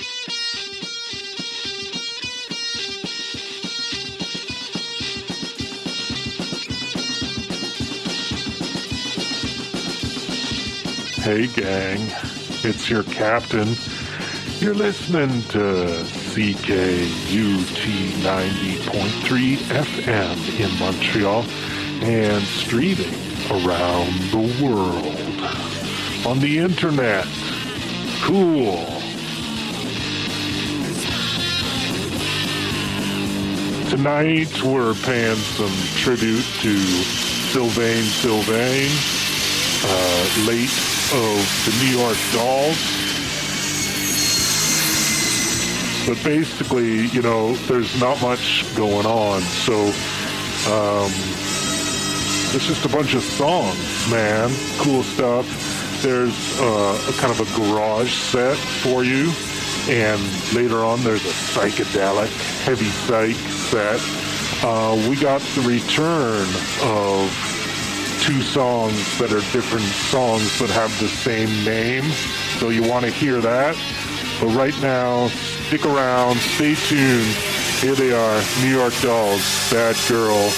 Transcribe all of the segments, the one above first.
Hey gang, it's your captain. You're listening to CKUT 90.3 FM in Montreal and streaming around the world on the internet. Cool. Tonight we're paying some tribute to Sylvain, late of the New York Dolls. But basically, you know, there's not much going on. So, it's just a bunch of songs, man. Cool stuff. There's a kind of a garage set for you. And later on, there's a psychedelic, heavy psych set. We got the return of two songs that are different songs but have the same name. So you want to hear that. But right now, stick around, stay tuned. Here they are, New York Dolls, Bad Girl.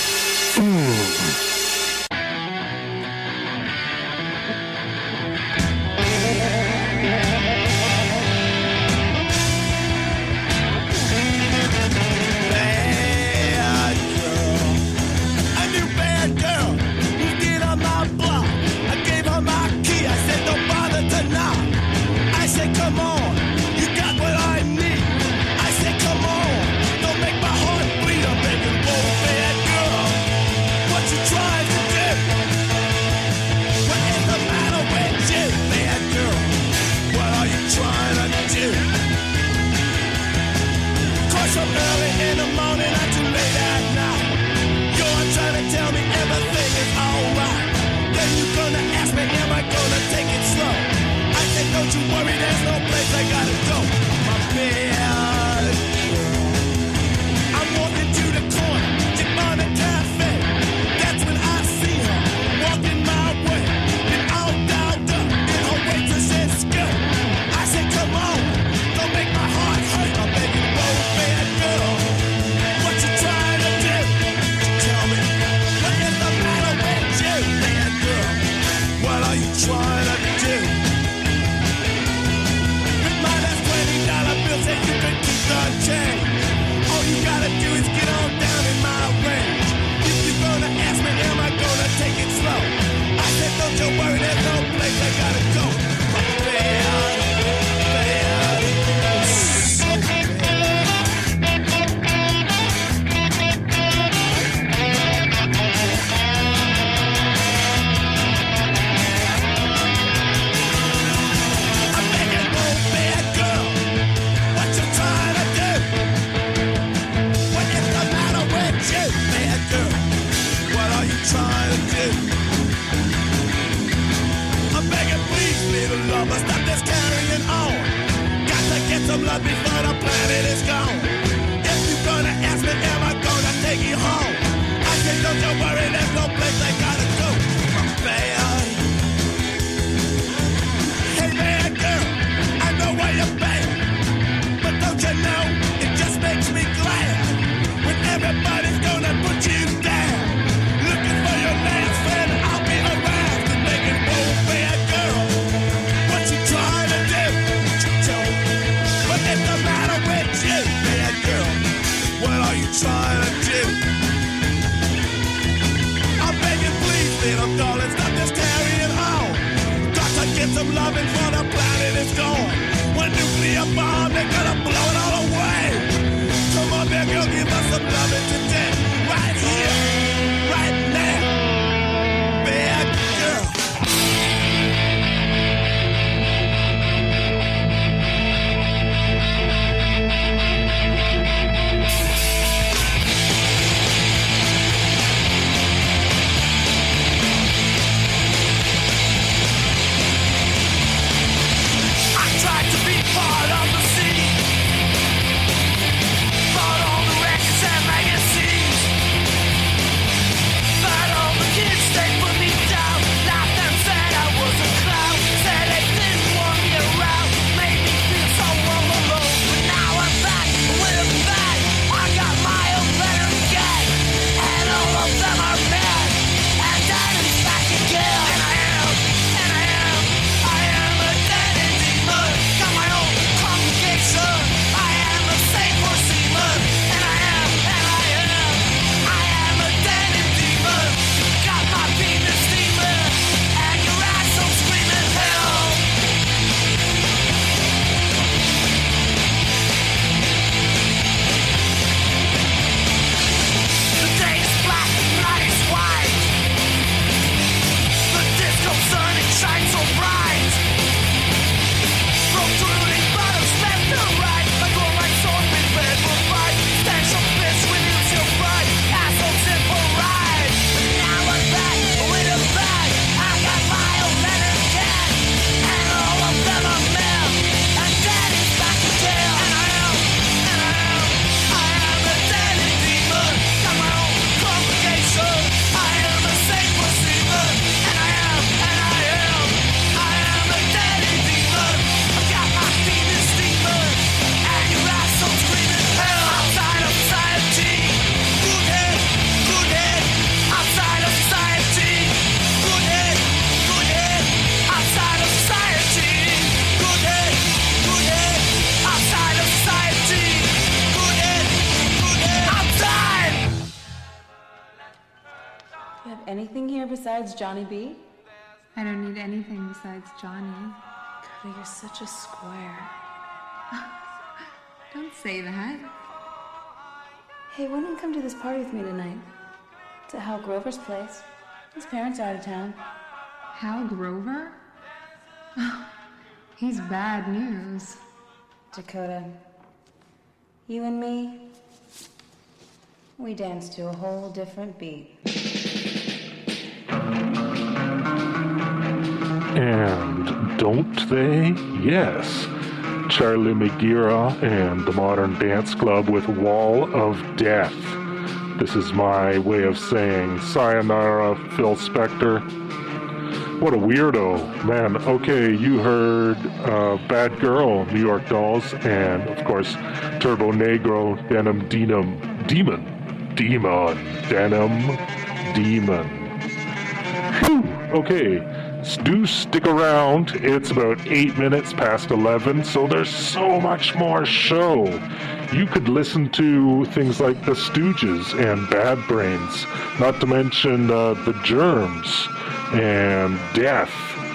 What is the matter with you, man? here besides Johnny B? I don't need anything besides Johnny. Cody, you're such a square. Don't say that. Hey, why don't you come to this party with me tonight? It's at Hal Grover's place. His parents are out of town. Hal Grover? Oh, he's bad news. Dakota, you and me, we dance to a whole different beat. And don't they? Yes. Charlie Magira and the Modern Dance Club with Wall of Death. This is my way of saying sayonara, Phil Spector. What a weirdo. Man, okay, you heard Bad Girl, New York Dolls, and, of course, Turbo Negro, Denim Demon. Whew, okay. Do stick around. It's about 8 minutes past 11, so there's so much more show. You could listen to things like The Stooges and Bad Brains, not to mention The Germs and Death.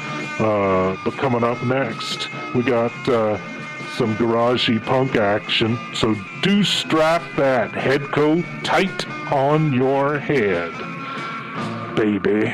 But coming up next, we got some garagey punk action, so do strap that head coat tight on your head, baby.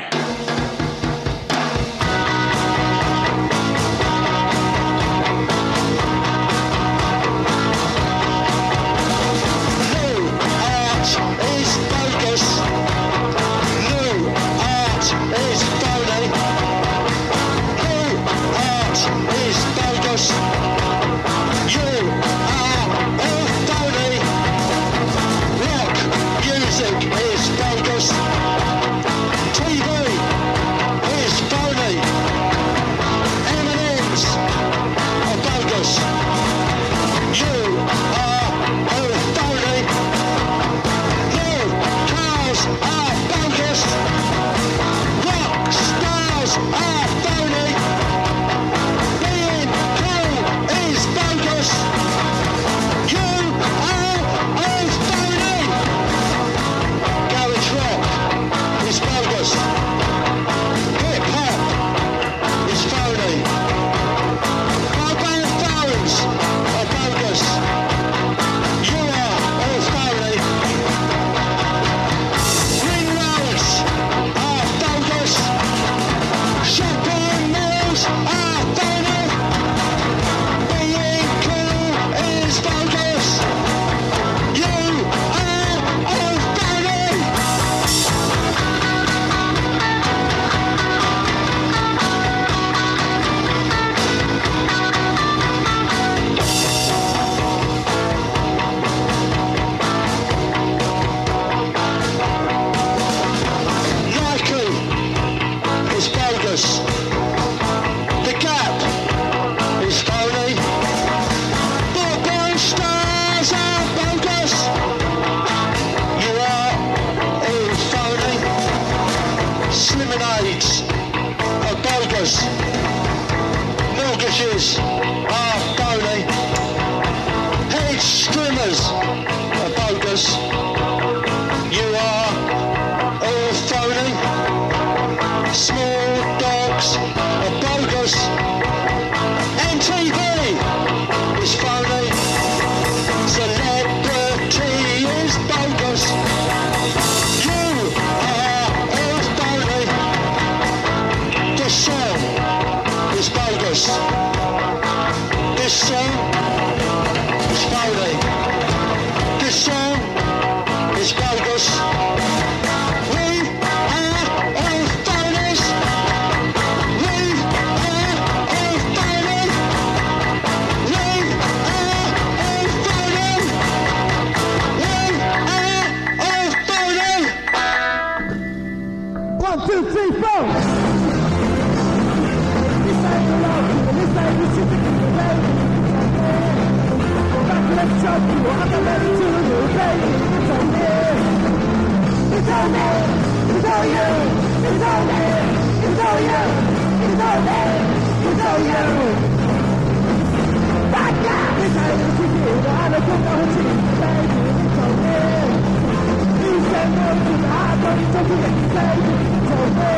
It's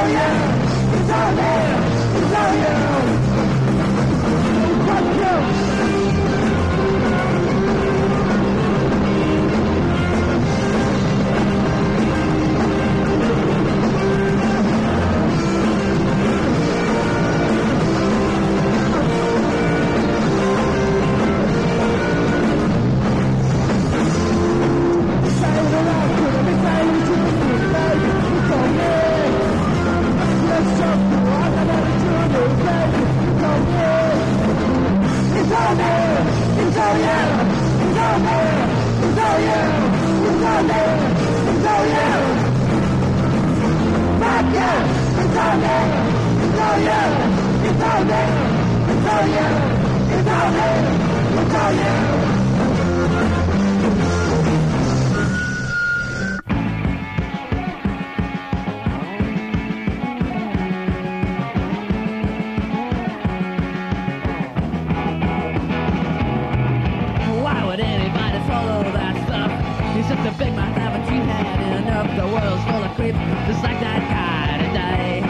Why would anybody follow that stuff? He's just a big mouth, haven't you had enough? The world's full of creeps, just like that guy today.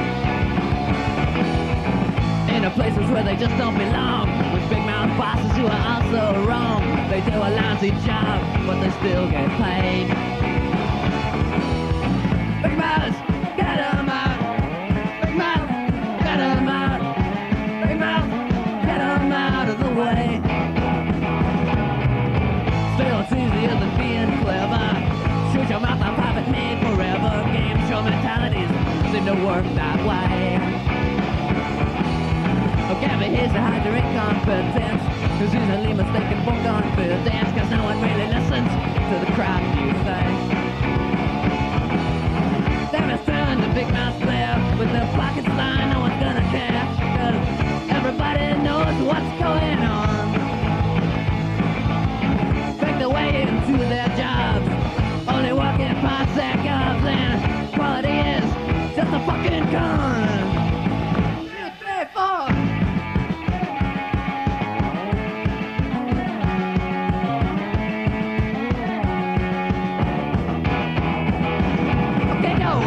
In the places where they just don't belong, with big mouth bosses who are also wrong. They do a lousy job, but they still get paid. Big mouths, get 'em out. Big mouth, get 'em out. Big mouth, get 'em out of the way. Still, it's easier than being clever. Shoot your mouth on private made forever. Game show mentalities seem to work that way. Oh, Gabby, here's to hide your incompetence, who's easily mistaken for confidence, cause no one really listens to the crap you say. Them is turned to big mouth player with their pockets lined, no one's gonna care, cause everybody knows what's going on. Make their way into their jobs, only working parts their jobs, and quality is just a fucking con. 2, 3, 4. Okay, go.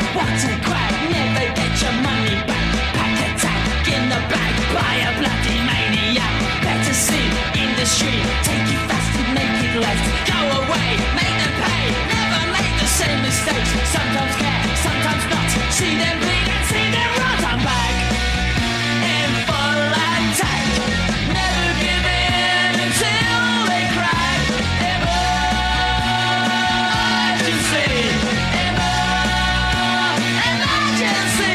What a crap, never get your money back. Pack attack in the bag by a bloody maniac. Better see in the street, take you fast and naked left. Go away, make them pay, never make the same mistakes. Sometimes care, sometimes not. See them bleed and see them rot. I'm back in full attack. Never give in until they crack. Emergency, emergency.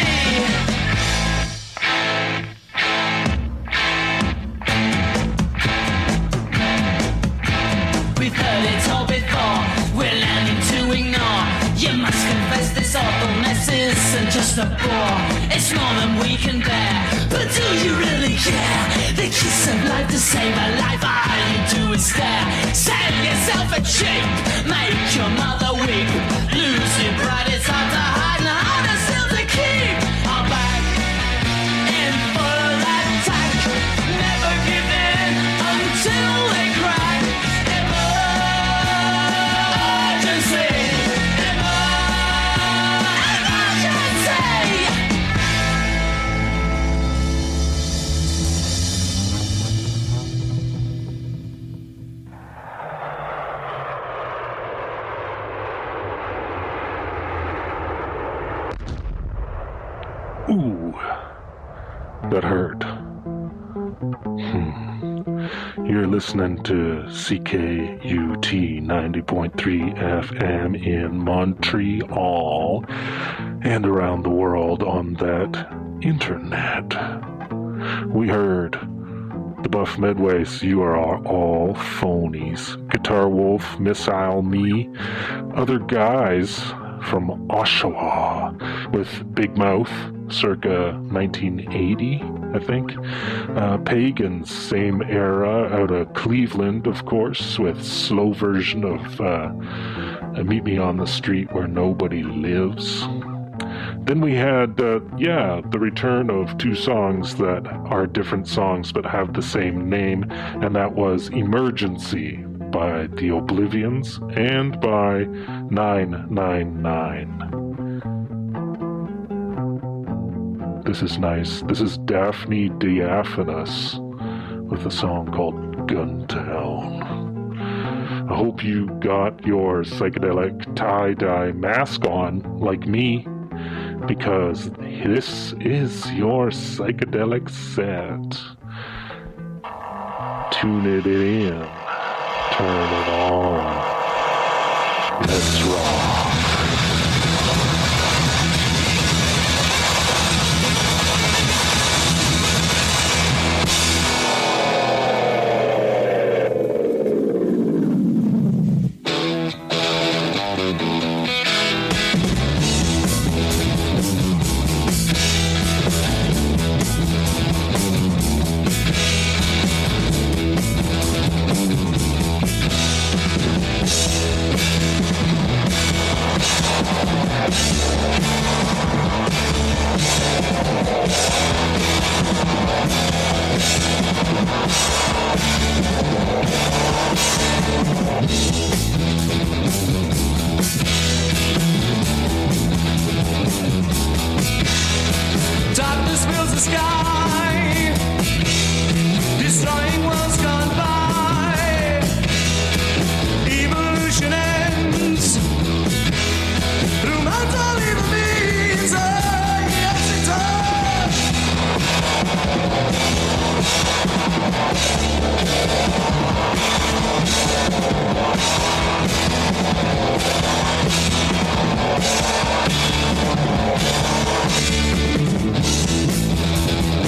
We've heard it all before, we're learning to ignore. You must confess this awful mess isn't just a bore. It's more than we can bear, but do you really care? The kiss of life to save a life, all you do is stare. Sell yourself a cheap, make your mother weep. Lose your pride, it's hard to hide and harder still to keep. I'm back in full attack. Never give in until they crack. Emergency, emergency. Ooh, that hurt. You're listening to CKUT 90.3 FM in Montreal and around the world on that internet. We heard the Buff Midways, You Are All Phonies, Guitar Wolf, Missile Me, Other Guys from Oshawa with Big Mouth, circa 1980, I think. Pagans, same era, out of Cleveland, of course, with slow version of Meet Me on the Street Where Nobody Lives. Then we had, the return of two songs that are different songs but have the same name, and that was Emergency by The Oblivions and by 999. This is nice. This is Daphne Diaphanous with a song called Guntown. I hope you got your psychedelic tie-dye mask on, like me, because this is your psychedelic set. Tune it in. Turn it on. Let's rock. Darkness fills the sky, destroying worlds gone by. Evolution ends through mental evil means. Yes, it does.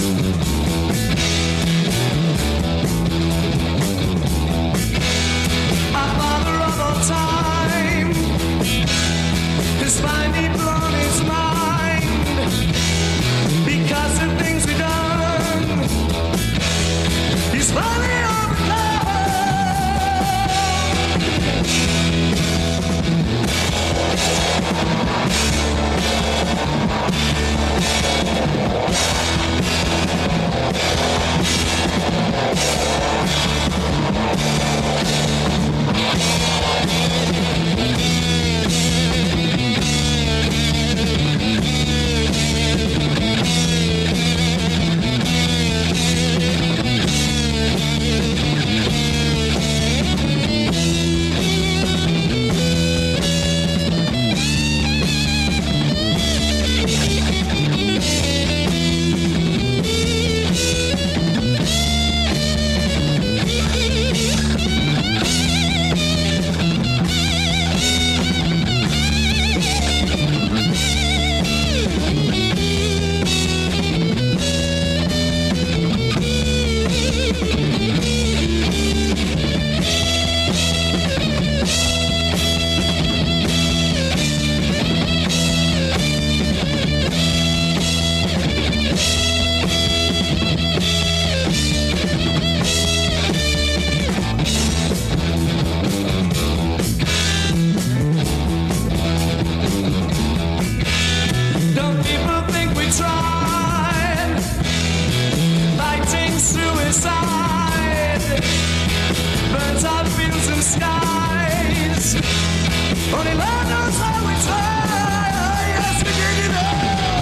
countryside, burnt out fields and skies. Only Lord knows how we try. Yes, we did it all.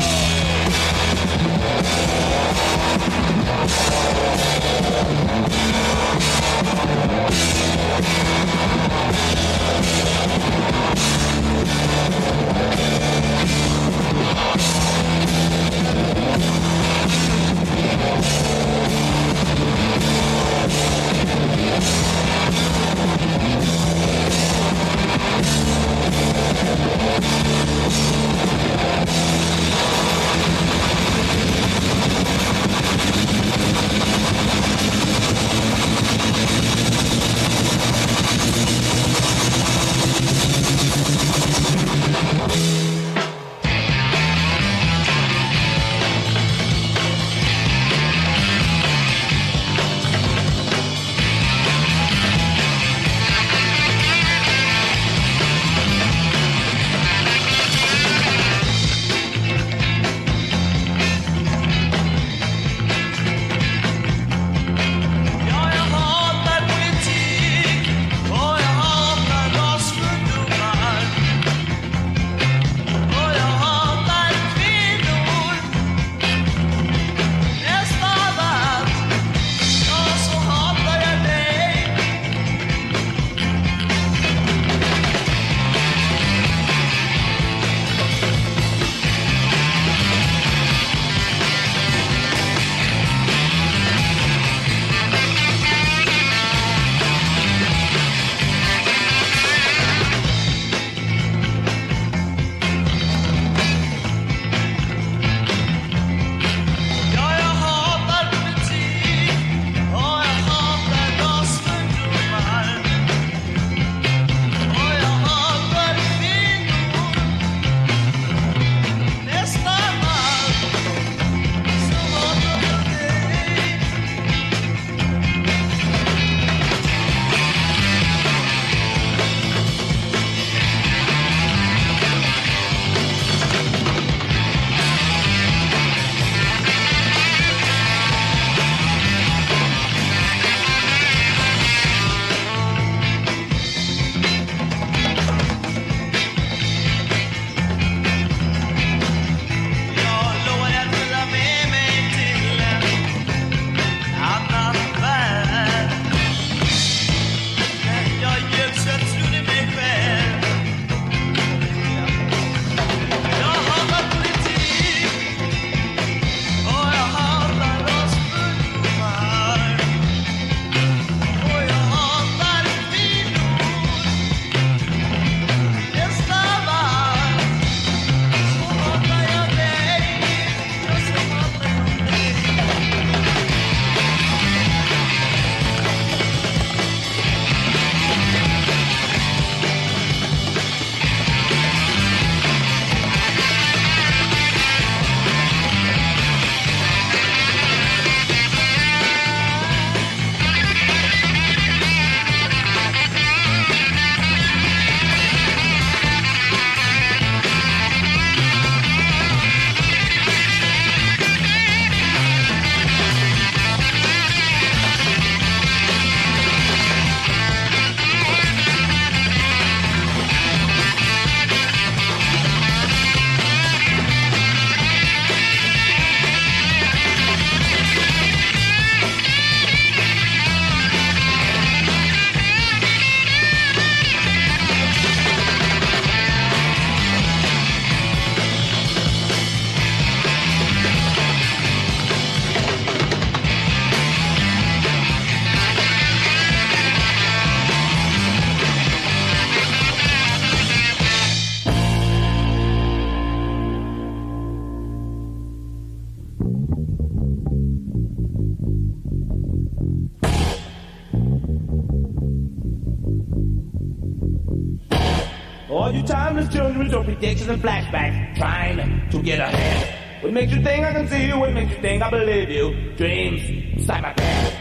All you timeless children with predictions and flashbacks, trying to get ahead. What makes you think I can see you? What makes you think I believe you? Dreams inside my head.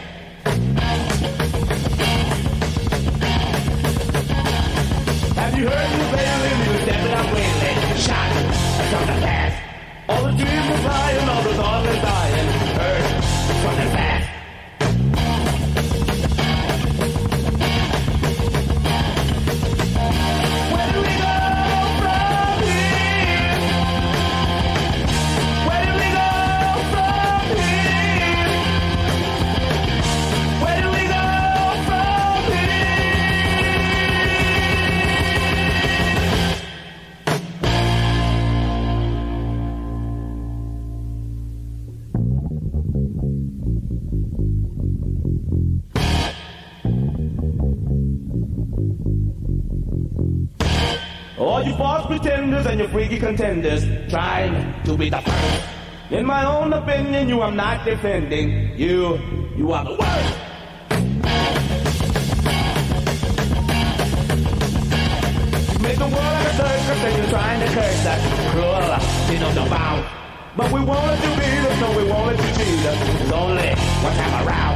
Have you heard me lately? You step it up lately. Shot from the past. All the dreams are flying, all the thoughts are dying. Heard from the past. all you false pretenders and your freaky contenders trying to be the first. In my own opinion, you am not defending. You are the worst. You make the world like a circus and you're trying to curse us. Cruel, you know the bound. But we won't let you beat us, no, we won't let you cheat us. It's only one time around.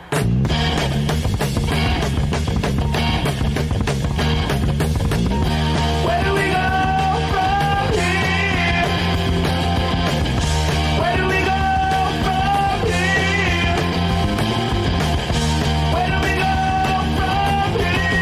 Where do we go from here? Where do we go from here? Where do we go from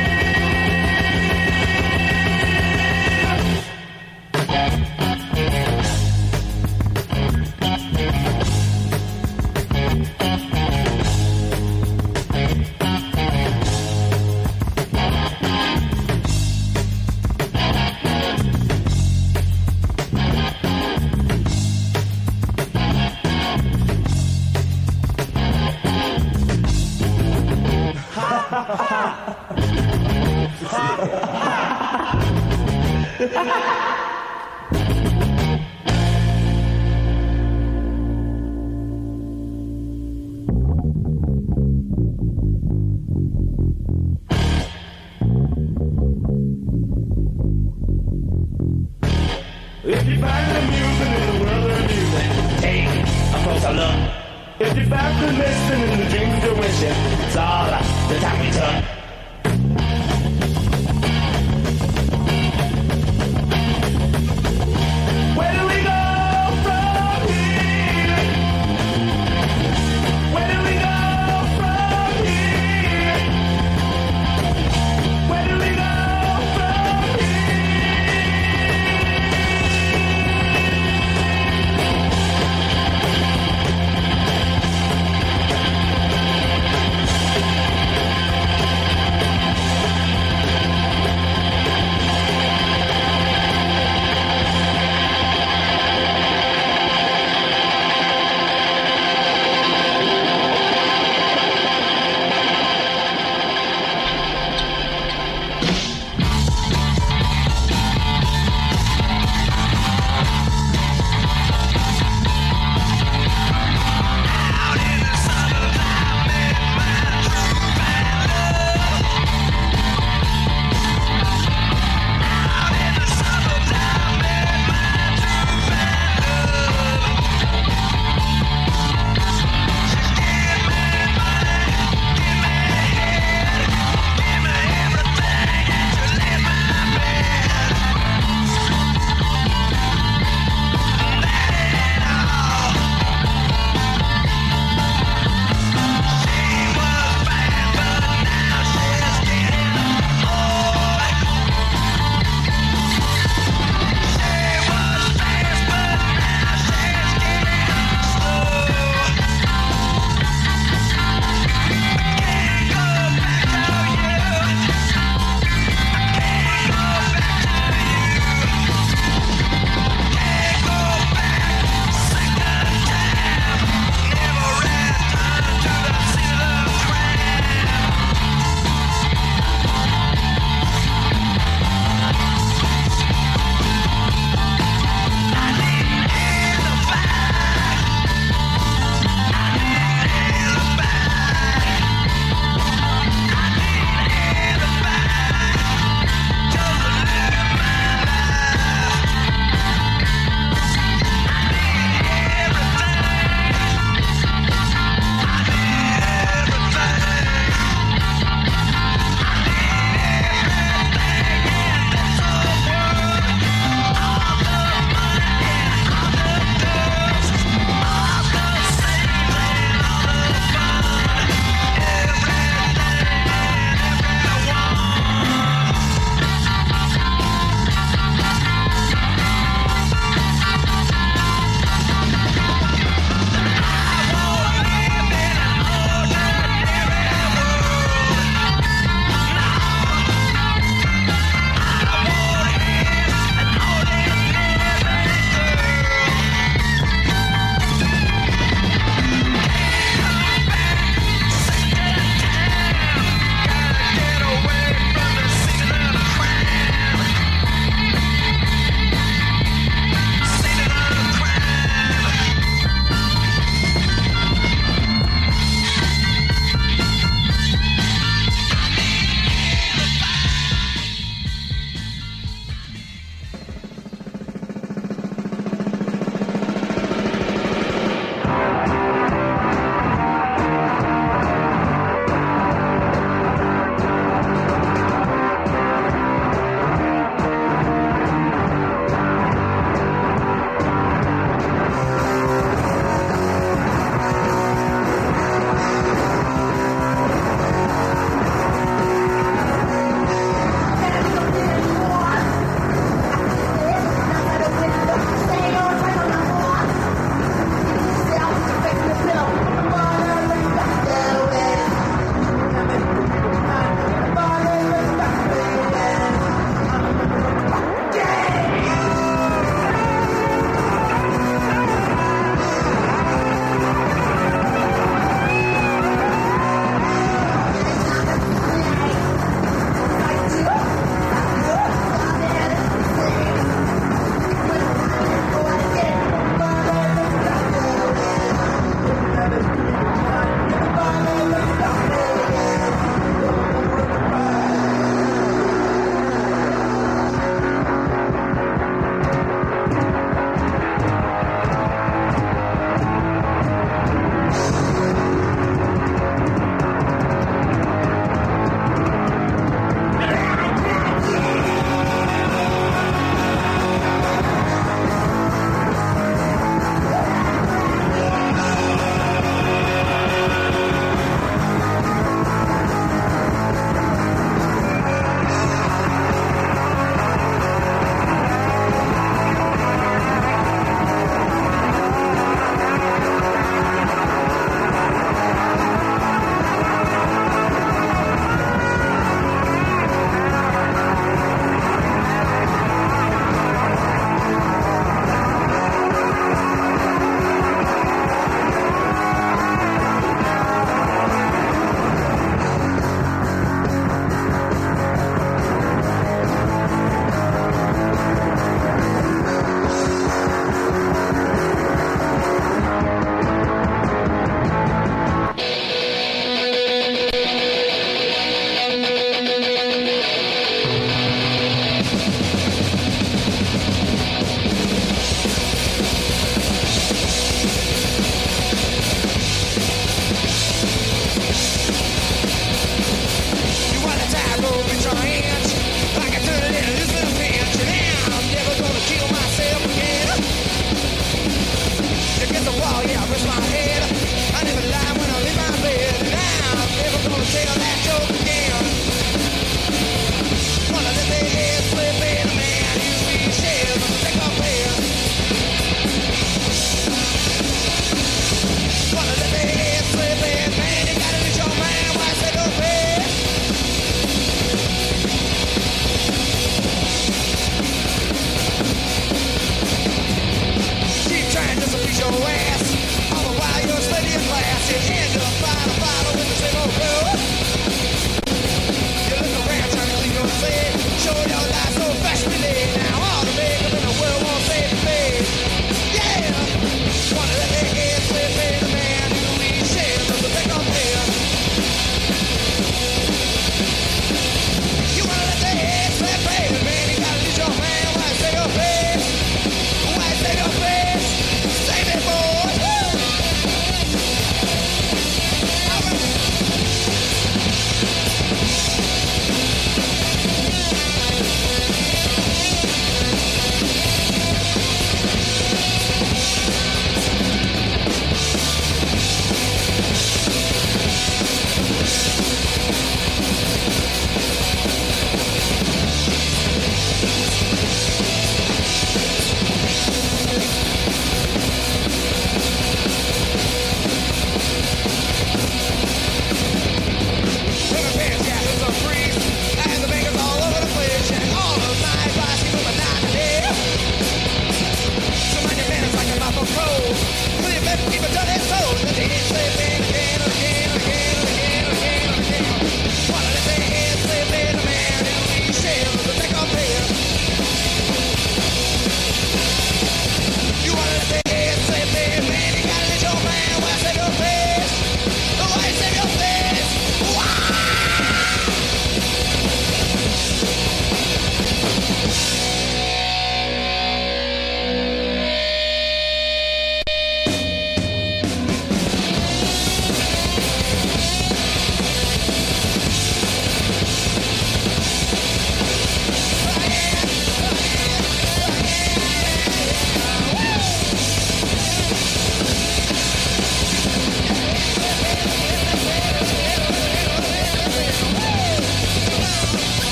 If you find the amusement in the world of amusement, take a closer look. If you find the listen in the dreams you're wishing, it's all the time we took. Where do we go from here? Where do we go from here? Where do we go from here?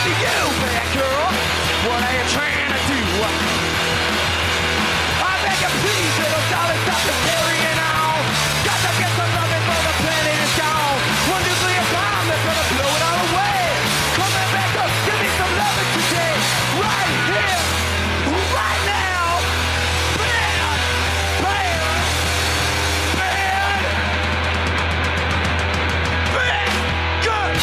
You, bad girl, what are you trying to do? I beg you, please, little darling, stop the carrying on. Got to get some loving for the planet is gone. One nuclear bomb that's gonna blow it all away. Coming back up, give me some loving today. Right here, right now. Bad, bad, bad, bad, good.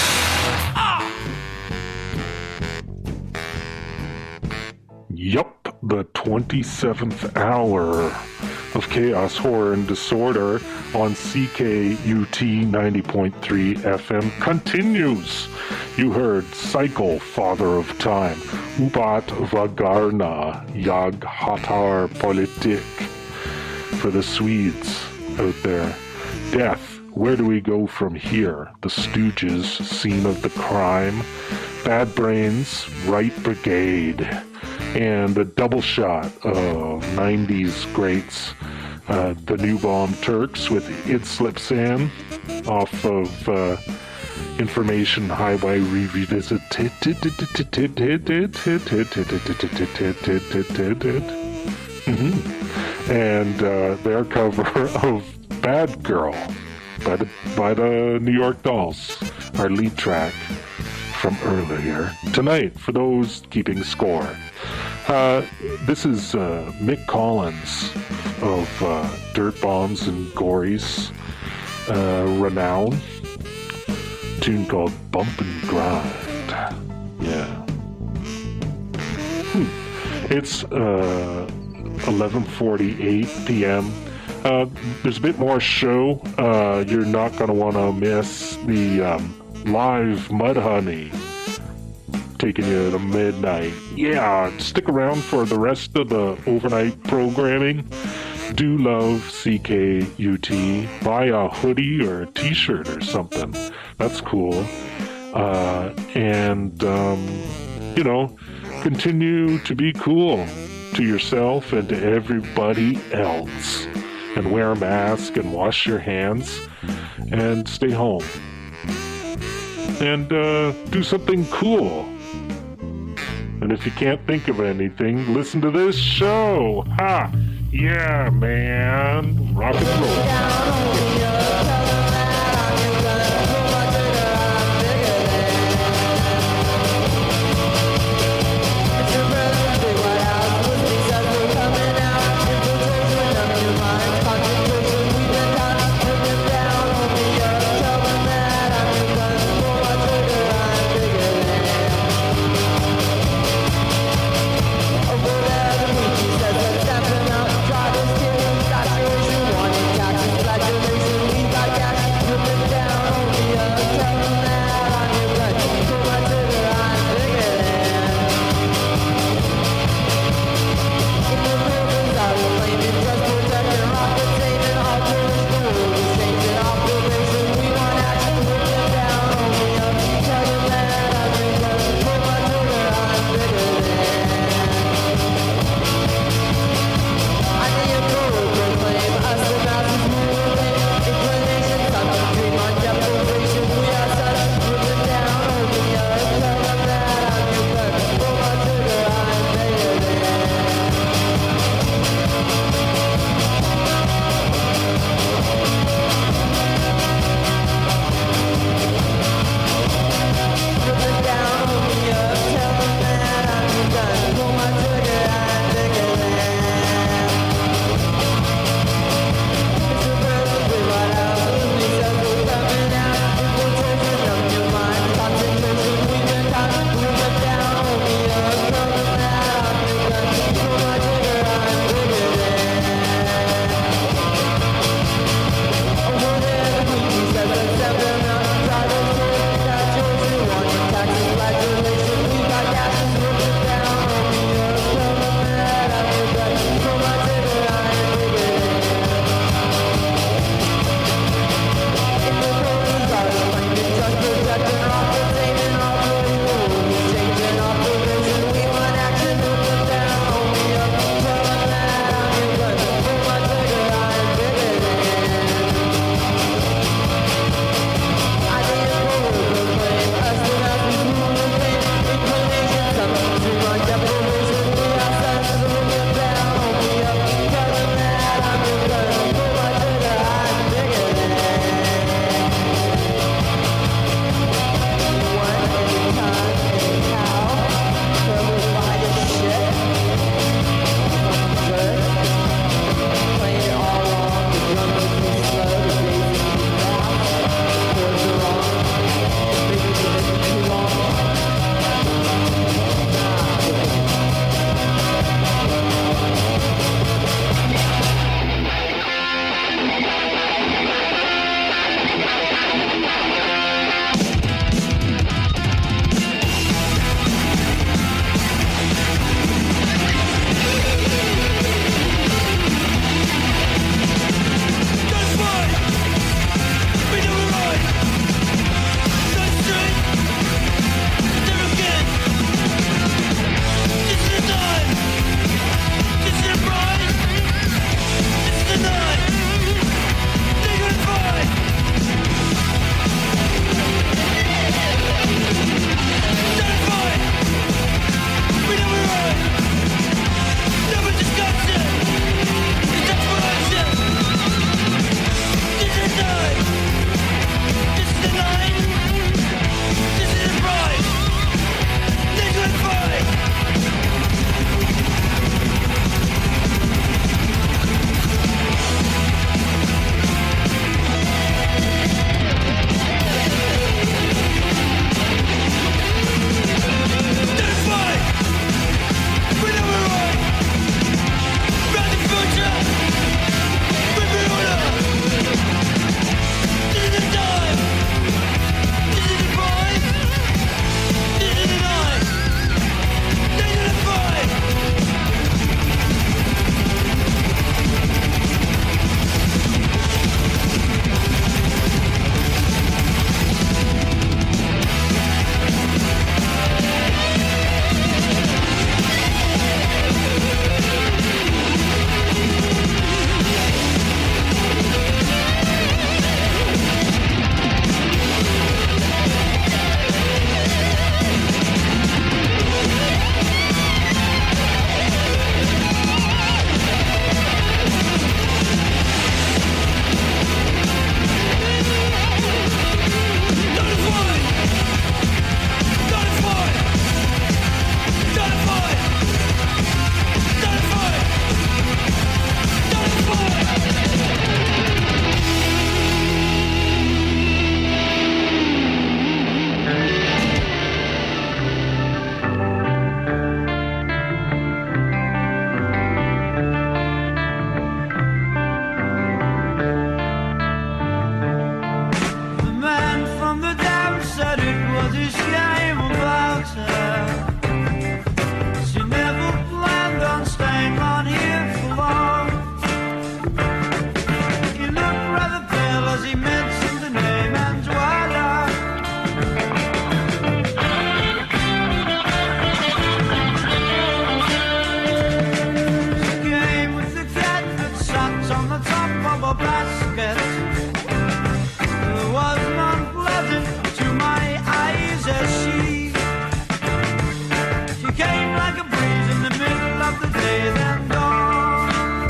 Yup, the 27th hour of Chaos, Horror, and Disorder on CKUT 90.3 FM continues. You heard Cycle, Father of Time, Ubat Vagarna, Jag Hatar Politik, for the Swedes out there. Death, Where Do We Go From Here? The Stooges, Scene of the Crime, Bad Brains, Right Brigade, and the double shot of 90s greats, the New Bomb Turks with It Slips In off of Information Highway Revisited. And their cover of Bad Girl by the New York Dolls, our lead track from earlier tonight, for those keeping score. This is Mick Collins of Dirt Bombs and Gories renown. Tune called Bump and Grind. Yeah. It's 11:48 p.m. There's a bit more show. You're not going to want to miss the live Mudhoney taking you to midnight. Yeah, stick around for the rest of the overnight programming. Do love CKUT. Buy a hoodie or a t-shirt or something. That's cool. Continue to be cool to yourself and to everybody else. And wear a mask and wash your hands and stay home. And do something cool. And if you can't think of anything, listen to this show. Ha! Yeah, man. Rock and roll. Saturation, wanting taxes. bit was unpleasant to my eyes as she came like a breeze in the middle of the day, then gone.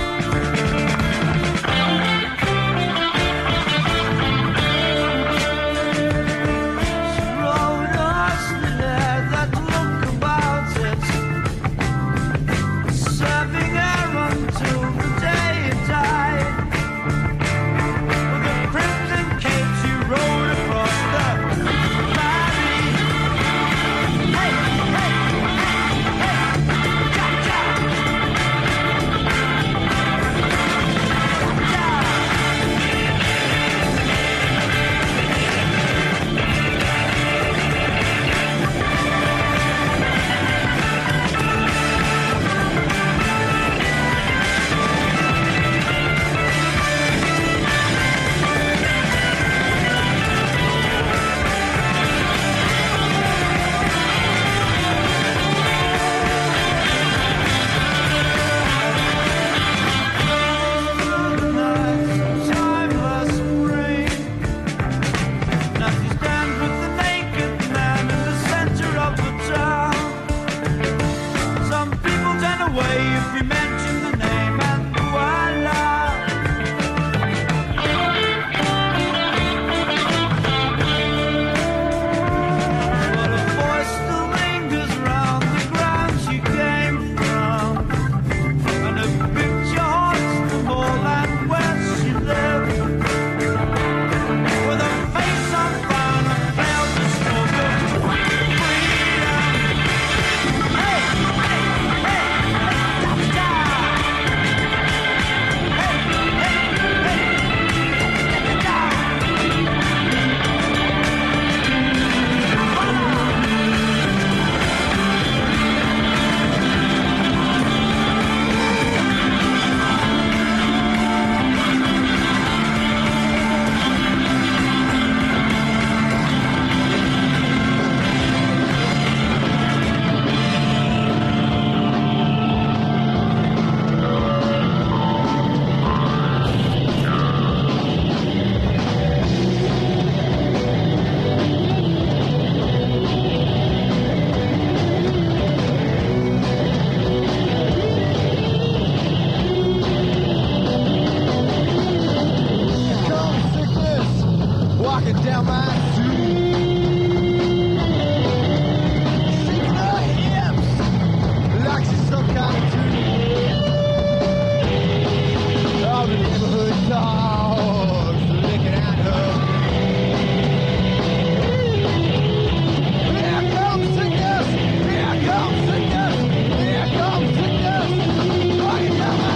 She wrote us the letter that look about it, serving her until the day it died. With a crimson cape she rode across the valley. Hey, hey, hey, cha-cha. Timeless spring. Now she stands with the naked man in the center of the town. Some people turn away if we mention the name, and voila. But her voice still lingers round the ground she came from, and her picture haunts the moorland where she lived. With her face unbound and veiled the smoke of freedom. Hey, hey, hey, cha-cha. Hey, hey, hey, cha-cha. Come sickness, walking down my street. Shaking her hips like she's some kind of tree. All the neighborhood dogs licking at her. Here comes sickness, here comes sickness, here comes sickness, walking down my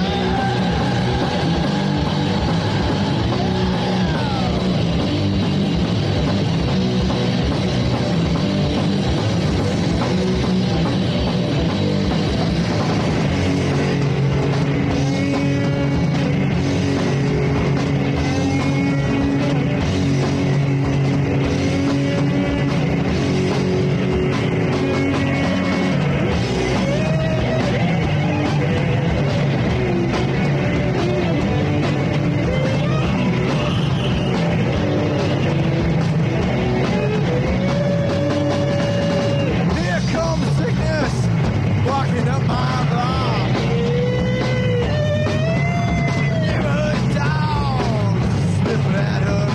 Here comes sickness, walking up my block. Neighborhood dogs sniffing at her.